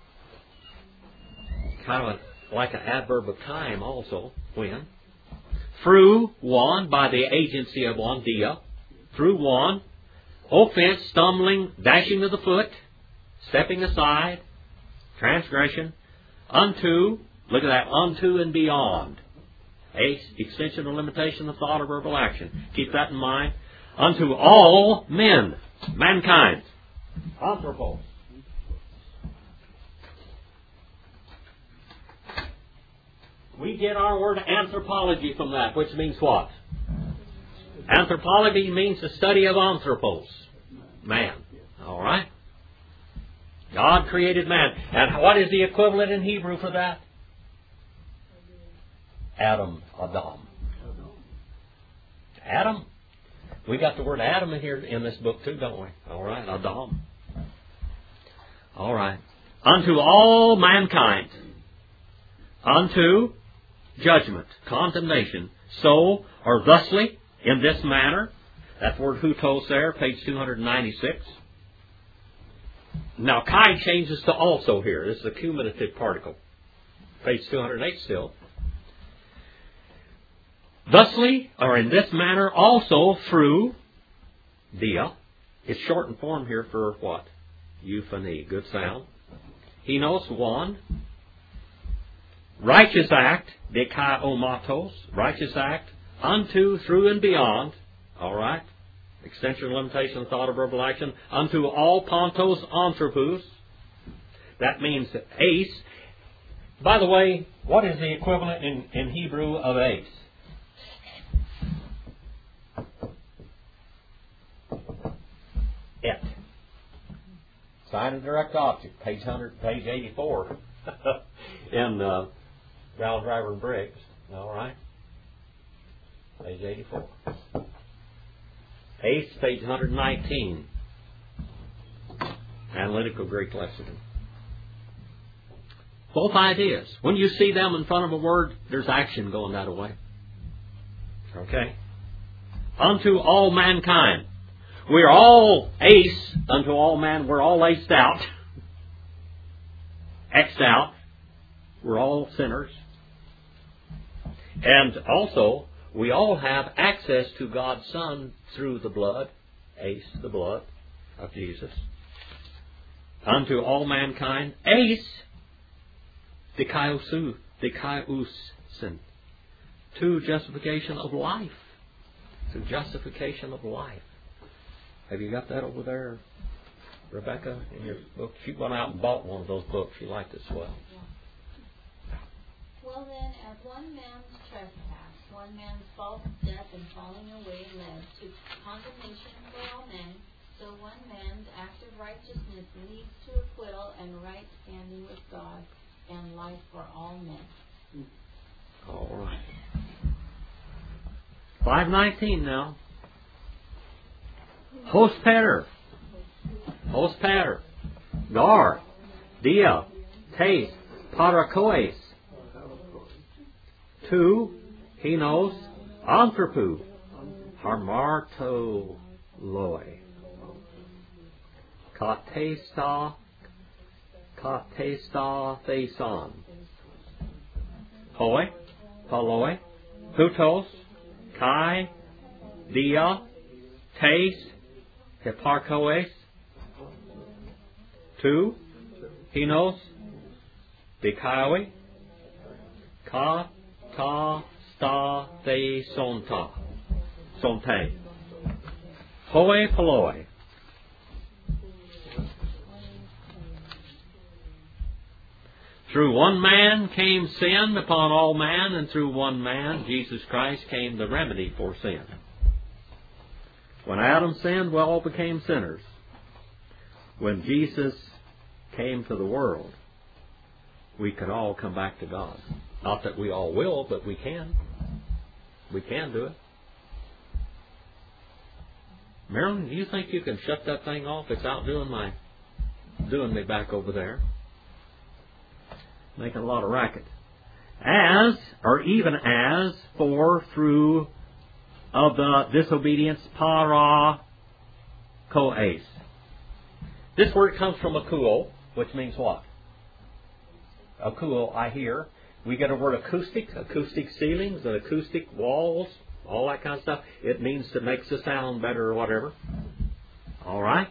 kind of like an adverb of time also, when. Through one, by the agency of one, dia. Through one. Offense, stumbling, dashing of the foot, stepping aside, transgression. Unto, look at that, unto and beyond. A extension or limitation of thought or verbal action. Keep that in mind. Unto all men, mankind. Anthropos. We get our word anthropology from that, which means what? Anthropology means the study of anthropos, man. All right? God created man. And what is the equivalent in Hebrew for that? Adam, Adam. Adam. We got the word Adam in here in this book too, don't we? All right, Adam. All right. Unto all mankind. Unto judgment, condemnation. So, or thusly, in this manner. That word hutos there, page two ninety-six. Now, kai changes to also here. This is a cumulative particle. Page two oh eight still. Thusly, or in this manner, also through dia. It's shortened form here for what? Euphony. Good sound. He knows one. Righteous act, dikaiomatos. Righteous act, unto, through, and beyond. All right. Extension, limitation, thought of verbal action. Unto all pontos anthropos. That means ace. By the way, what is the equivalent in, in Hebrew of ace? It. Sign of direct object. Page one hundred, page eighty-four. in uh, Brown, Driver, and Briggs. All right. Page eighty-four. Ace, page one hundred nineteen. Analytical Greek Lexicon. Both ideas. When you see them in front of a word, there's action going that way. Okay? Unto all mankind. We're all ace unto all man. We're all aced out. X'd out. We're all sinners. And also, we all have access to God's Son through the blood, ace, the blood of Jesus. Unto all mankind, ace, dikaiousu, dikaiousin, to justification of life. To justification of life. Have you got that over there, Rebecca, in your book? She went out and bought one of those books. She liked it swell. Well then, as one man's trespass, one man's false step and falling away led to condemnation for all men, so one man's act of righteousness leads to acquittal and right standing with God and life for all men. All right. five nineteen now. Host pater. Host pater. Gar. Dia. Tes. Parakoes. Two. He knows. Anthropu. Harmarto loi. Katesta. Katesta thesan. Hoi. Paloi. Hutos. Kai. Dia. Tes. Hipparchoes. Two. He knows. Dikaoi. Ka. Ta. Sta. The. Sonta. Sonte. Hoi. Paloi. Through one man came sin upon all man, and through one man, Jesus Christ, came the remedy for sin. When Adam sinned, we all became sinners. When Jesus came to the world, we can all come back to God. Not that we all will, but we can. We can do it. Marilyn, do you think you can shut that thing off? It's out doing my, doing me back over there. Making a lot of racket. As, or even as, for, through, of the disobedience, para, koes. This word comes from akuo, which means what? Akuo, I hear. We get a word acoustic, acoustic ceilings and acoustic walls, all that kind of stuff. It means to make the sound better or whatever. All right?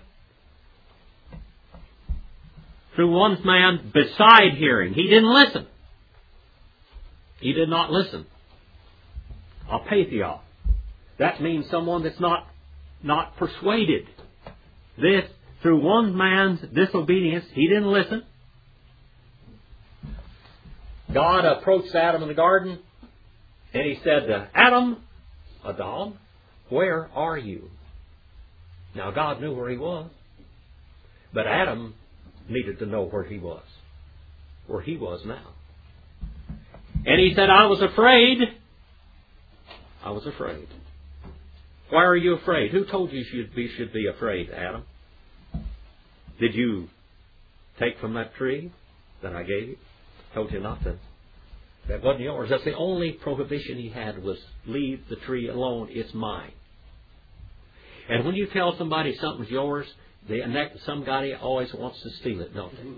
Through one man beside hearing. He didn't listen. He did not listen. Apatheia. That means someone that's not, not persuaded. This, through one man's disobedience, he didn't listen. God approached Adam in the garden, and He said, Adam, Adam, where are you? Now, God knew where he was, but Adam needed to know where he was, where he was now. And he said, I was afraid. I was afraid. Why are you afraid? Who told you you should be, should be afraid, Adam? Did you take from that tree that I gave you? Told you not to. That wasn't yours. That's the only prohibition he had, was leave the tree alone. It's mine. And when you tell somebody something's yours, they, and that, somebody always wants to steal it, don't they?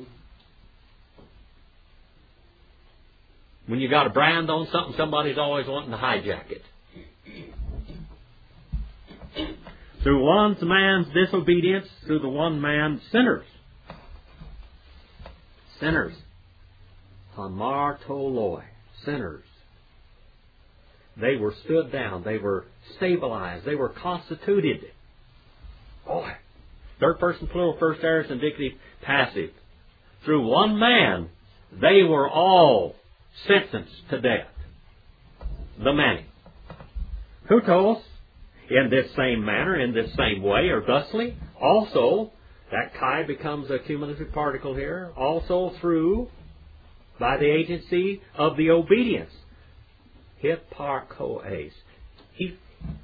When you got a brand on something, somebody's always wanting to hijack it. Through one man's disobedience, through the one man's sinners. Sinners. Hamartoloi. Sinners. They were stood down. They were stabilized. They were constituted. Boy. Third person plural, first aorist, indicative, passive. Through one man, they were all sentenced to death. The many. Hutos, in this same manner, in this same way, or thusly, also, that chi becomes a cumulative particle here, also through, by the agency of the obedience. Hipparchoes. He,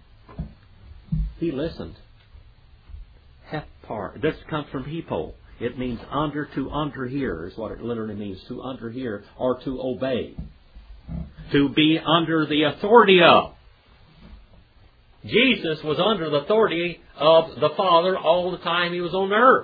he listened. Heppar. This comes from hippo. It means under, to underhear, is what it literally means, to underhear or to obey. To be under the authority of. Jesus was under the authority of the Father all the time He was on the earth.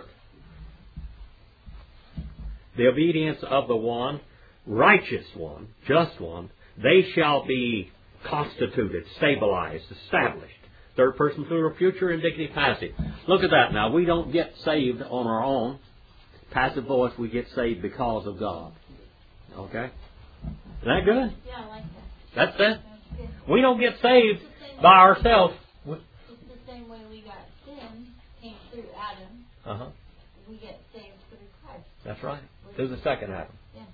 The obedience of the one, righteous one, just one, they shall be constituted, stabilized, established. Third person plural, future, indicative, passive. Look at that now. We don't get saved on our own. Passive voice, we get saved because of God. Okay? Is that good? Yeah, I like that. That's it? That's good. We don't get saved by ourselves. It's the same way we got sin, came through Adam. Uh-huh. We get saved through Christ. That's right. Through the second Adam.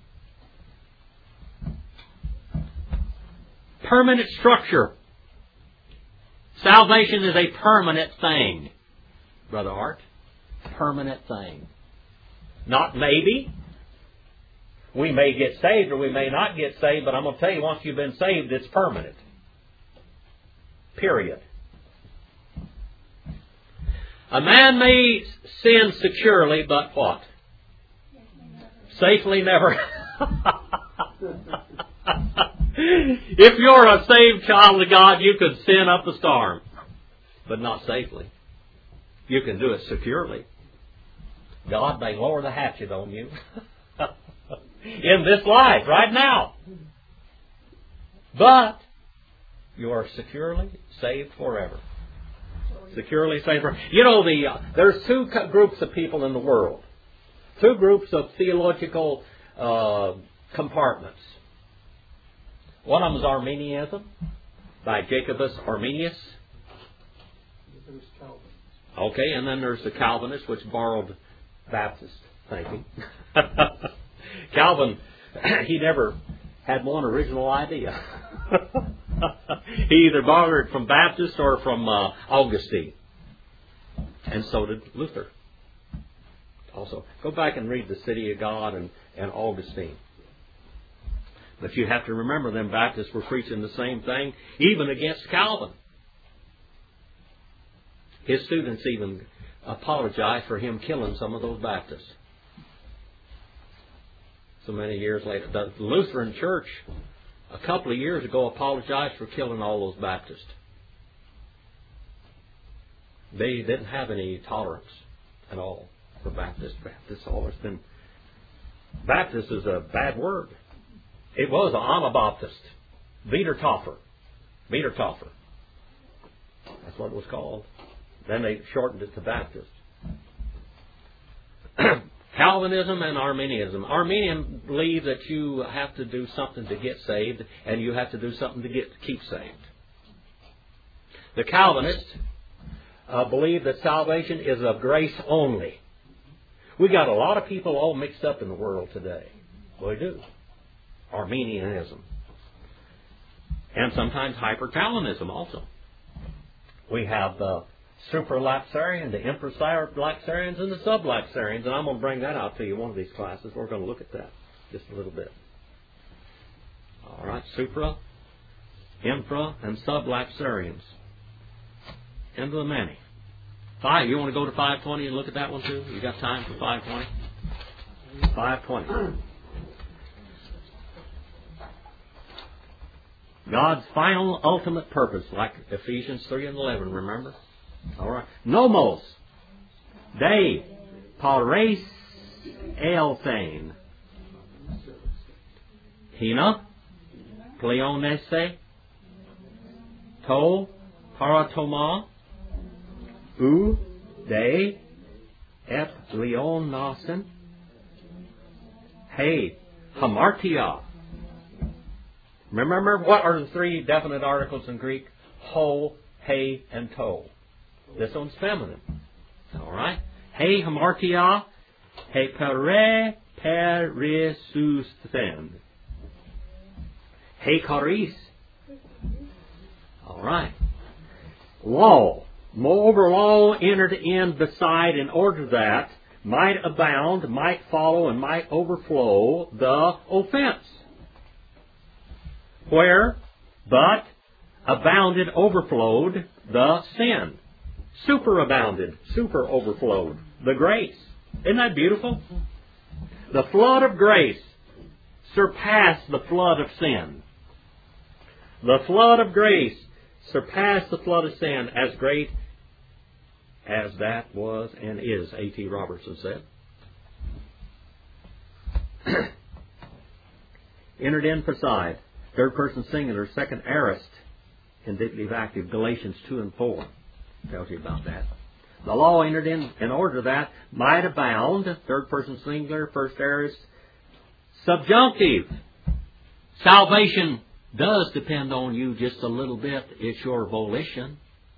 Yeah. Permanent structure. Salvation is a permanent thing, Brother Art. Permanent thing. Not maybe. We may get saved or we may not get saved, but I'm going to tell you, once you've been saved, it's permanent. Period. A man may sin securely, but what? Safely never. If you're a saved child of God, you could sin up a storm, but not safely. You can do it securely. God may lower the hatchet on you in this life, right now. But you are securely saved forever. Securely saved forever. You know, the uh, there's two co- groups of people in the world. Two groups of theological uh, compartments. One of them is Arminianism by Jacobus Arminius. Okay, and then there's the Calvinists, which borrowed Baptist thinking. Calvin, he never had one original idea. He either borrowed it from Baptist or from uh, Augustine. And so did Luther. Also, go back and read The City of God and, and Augustine. But you have to remember, them Baptists were preaching the same thing, even against Calvin. His students even apologized for him killing some of those Baptists. So many years later. The Lutheran Church, a couple of years ago, apologized for killing all those Baptists. They didn't have any tolerance at all for Baptists. Baptists always been... Baptist is a bad word. It was an Anabaptist. Wiedertäufer. Wiedertäufer. That's what it was called. Then they shortened it to Baptist. Calvinism and Arminianism. Arminians believe that you have to do something to get saved, and you have to do something to get to keep saved. The Calvinists uh, believe that salvation is of grace only. We got a lot of people all mixed up in the world today. Well, we do. Arminianism. And sometimes hypercalanism also. We have the supralapsarian, the infralapsarians, and the sublapsarians, and I'm going to bring that out to you in one of these classes. We're going to look at that just a little bit. All right, supra, infra, and sublapsarians. Into the many. Five. You want to go to five twenty and look at that one too? You got time for five twenty? five twenty. God's final ultimate purpose, like Ephesians three and eleven, remember? All right. Nomos, Dei, Pares, Elthane, Hina, Pleonese, To, Paratoma, U, Dei, Ep, Leonasen, He, Hamartia. Remember, what are the three definite articles in Greek? Ho, he, and to. This one's feminine. All right? He, hamartia, he, pere, perisusthend. He, charis. All right. Law. Moreover, law entered in beside in order that might abound, might follow, and might overflow the offense. Where, but, abounded, overflowed, the sin. Superabounded, super overflowed, the grace. Isn't that beautiful? The flood of grace surpassed the flood of sin. The flood of grace surpassed the flood of sin, as great as that was and is, A T Robertson said. Entered in beside. Third person singular, second aorist, indicative active, Galatians two and four tells you about that. The law entered in in order that might abound, third person singular, first aorist, subjunctive. Salvation does depend on you just a little bit. It's your volition.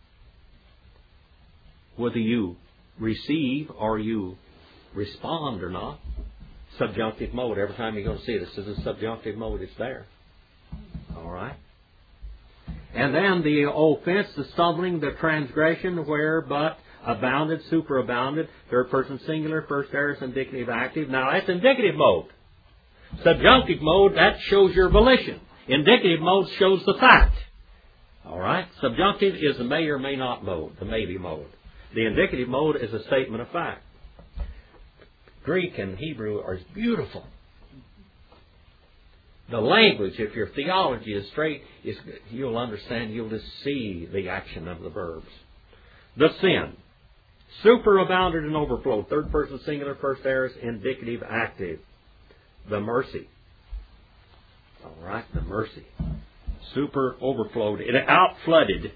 Whether you receive or you respond or not. Subjunctive mode. Every time you're going to see this is a subjunctive mode, it's there. All right. And then the offense, the stumbling, the transgression, where but abounded, superabounded, third person singular, first aorist, indicative active. Now that's indicative mode. Subjunctive mode, that shows your volition. Indicative mode shows the fact. All right. Subjunctive is the may or may not mode, the maybe mode. The indicative mode is a statement of fact. Greek and Hebrew are beautiful. The language, if your theology is straight, is, you'll understand, you'll just see the action of the verbs. The sin. Superabounded and overflowed. Third person singular, first aorist, indicative active. The mercy. All right, the mercy. Super overflowed. It outflooded.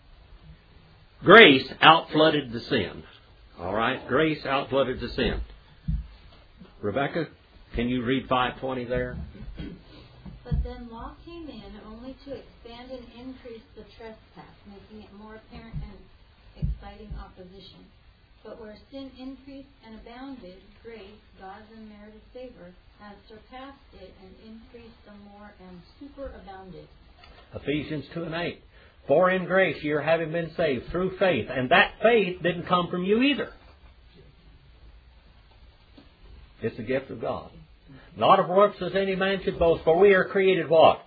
Grace outflooded the sin. All right, grace outflooded the sin. Rebecca, can you read five twenty there? But then law came in only to expand and increase the trespass, making it more apparent and exciting opposition. But where sin increased and abounded, grace, God's unmerited favor, has surpassed it and increased the more and superabounded. Ephesians two and eight. For in grace ye are having been saved through faith, and that faith didn't come from you either. It's a gift of God. Not of works as any man should boast, for we are created what?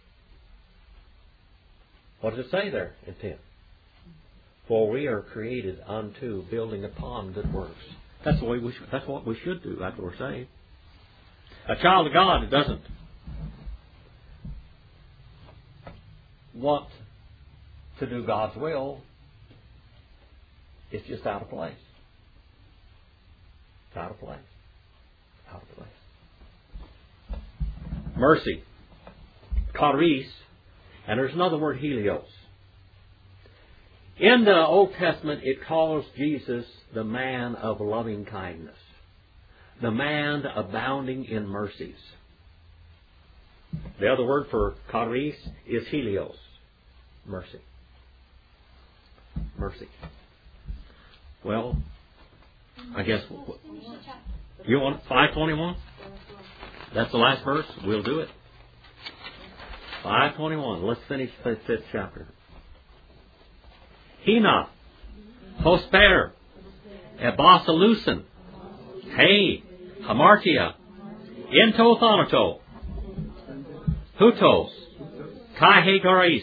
What does it say there in ten? For we are created unto building upon good works. That's the way we should, that's what we should do. That's what we're saying. A child of God doesn't want to do God's will. It's just out of place. It's out of place. Out of place. Mercy. Charis. And there's another word, helios. In the Old Testament, it calls Jesus the man of loving kindness. The man abounding in mercies. The other word for charis is helios. Mercy. Mercy. Well, I guess... You want five twenty-one? That's the last verse? We'll do it. five twenty-one. Let's finish the fifth chapter. Hina, Hosper, Ebasalusan, Hey, Hamartia, Into Thanato, Hutos, Kai Garis,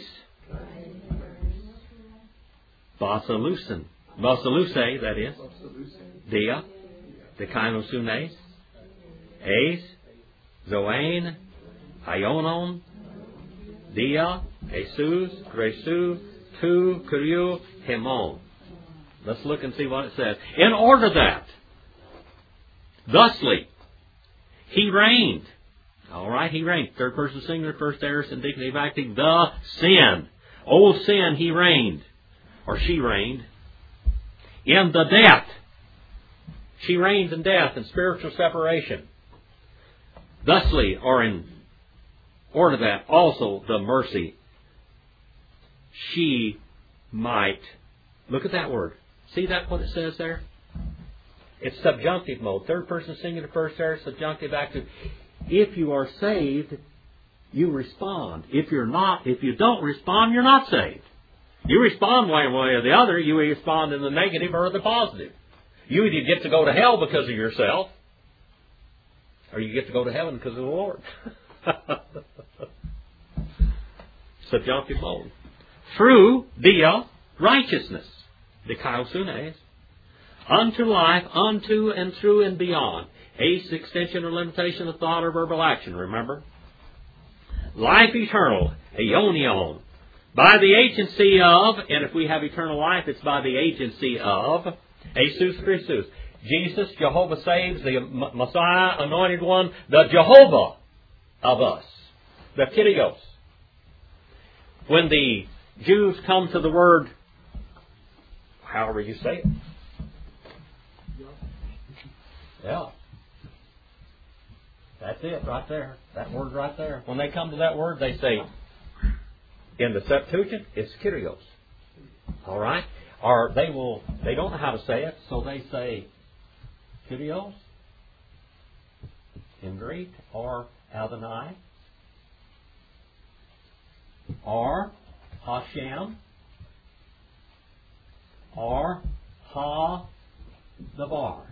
Basalusan, Basaluse, that is, Dia, Decanosunes, Ace, Zoane, Ionon, Dia, Jesus, Gresu, Tu, Kuriu, Himon. Let's look and see what it says. In order that, thusly, he reigned. All right, he reigned. Third person singular, first aorist, indicative acting. The sin. Old sin, he reigned. Or she reigned. In the death. She reigns in death and spiritual separation. Thusly, or in order that, also the mercy, she might. Look at that word. See that what it says there? It's subjunctive mode. Third person singular, first aorist, subjunctive active. If you are saved, you respond. If you're not, if you don't respond, you're not saved. You respond one way or the other. You respond in the negative or the positive. You either get to go to hell because of yourself, or you get to go to heaven because of the Lord. Subjunctive mode. Through dia righteousness, the kaiosunes, unto life, unto and through and beyond. Ace, extension or limitation of thought or verbal action, remember? Life eternal, aionion, by the agency of, and if we have eternal life, it's by the agency of, Jesus Christus. Jesus, Jehovah saves, the Messiah, anointed one, the Jehovah of us, the Kyrios. When the Jews come to the word, however you say it, yeah. That's it right there. That word right there. When they come to that word, they say, in the Septuagint, it's Kyrios. All right? Or they will, they don't know how to say it, so they say Kyrios in Greek, or Adonai, or Hashem, or Ha-Davar.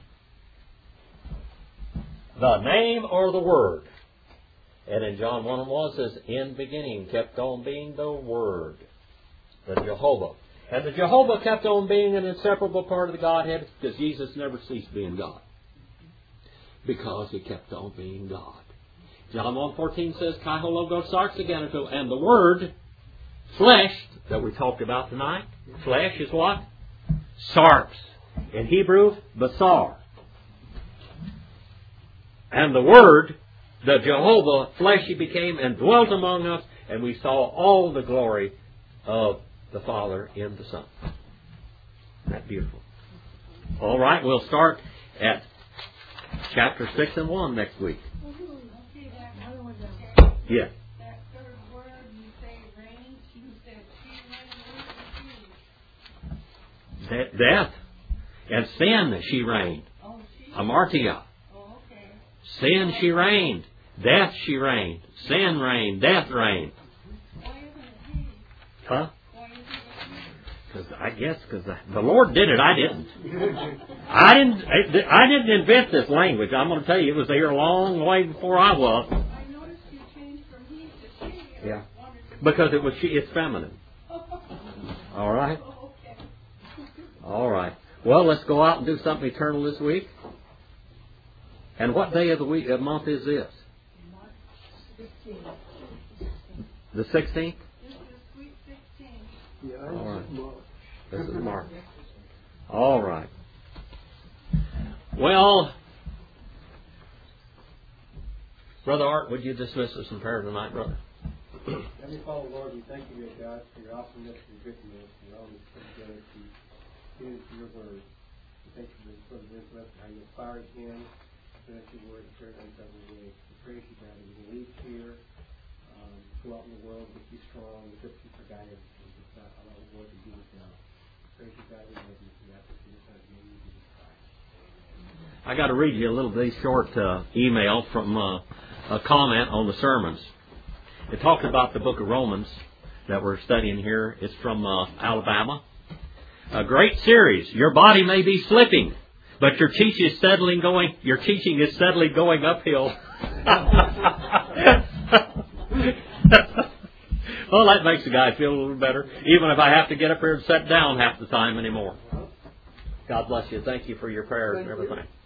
The name or the word. And in John one and one it says, in beginning kept on being the Word, the Jehovah. And the Jehovah kept on being an inseparable part of the Godhead because Jesus never ceased being God. Because He kept on being God. John one fourteen says, Kai ho logos sarx aganato, and the Word, flesh, that we talked about tonight, flesh is what? Sarx. In Hebrew, basar. And the Word, the Jehovah, fleshy became and dwelt among us, and we saw all the glory of the Father in the Son. Isn't that beautiful? All right, we'll start at chapter six and one next week. Yes. That third word, you say reign, you said she reigned, Death. And sin she reigned. oh, she, Hamartia. oh, okay. Sin she reigned. Death she reigned. Sin reigned. Death reigned. Why isn't it he? Huh? Why isn't it he? Because I guess because the Lord did it, I didn't. I didn't. I didn't invent this language. I'm going to tell you, it was there a long way before I was. I noticed you changed from he to she. and Yeah. I wondered- Because it was she. It's feminine. All right. Oh, okay. All right. Well, let's go out and do something eternal this week. And what day of the week, of month is this? The sixteenth? This is sweet sixteen. Yeah, All right. it's March. This is Mark. All right. Well, Brother Art, would you dismiss us in prayer tonight, brother? Heavenly Father, Lord, we thank you, dear God, for your awesomeness and your goodness, and all this put together to get into your word. We thank you for the wisdom, how you inspired him, so that your word is very uncovered way. We praise you, God, that we can leave here, um, go out in the world, but be strong, with good people guidance, and just not allow the Lord to do this now. Praise you, God, we love you. We ask this in your Son's name, Jesus Christ. I got to read you a little bitty short uh, email from uh, a comment on the sermons. It talks about the book of Romans that we're studying here. It's from uh, Alabama. A great series. Your body may be slipping, but your teaching is steadily going. Your teaching is steadily going uphill. Well, that makes the guy feel a little better, even if I have to get up here and sit down half the time anymore. God bless you. Thank you for your prayers and everything.